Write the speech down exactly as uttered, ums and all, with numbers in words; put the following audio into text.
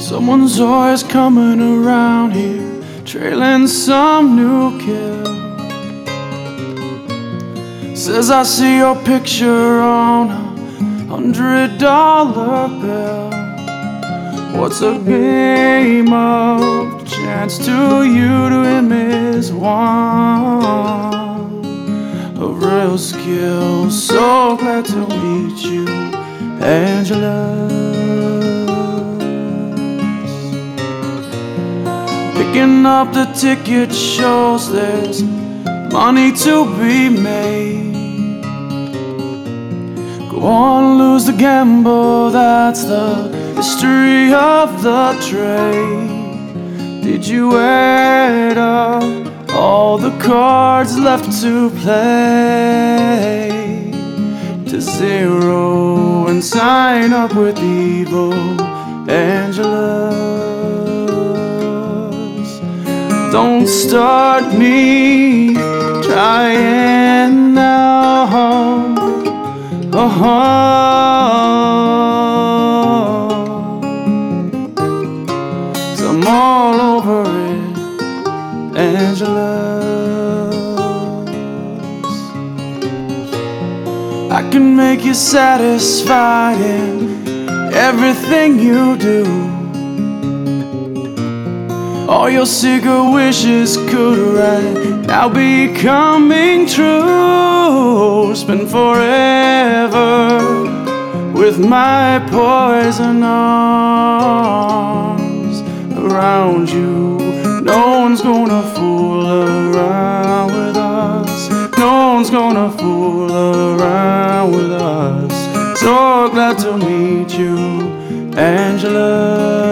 Someone's always coming around here, trailing some new kill. Says I see your picture on a hundred dollar bill. What's a game of chance to you to him is one of real skill. So glad to meet you, Angela. Picking up the ticket shows there's money to be made. Go on, lose the gamble, that's the history of the trade. Did you add up all the cards left to play to zero and sign up with evil Angelas? Don't start me trying now. Uh-huh. So I'm all over it, Angelas. I can make you satisfied in everything you do. All your secret wishes could right now be coming true. Spend forever with my poison arms around you. No one's gonna fool around with us. No one's gonna fool around with us. So glad to meet you, Angela.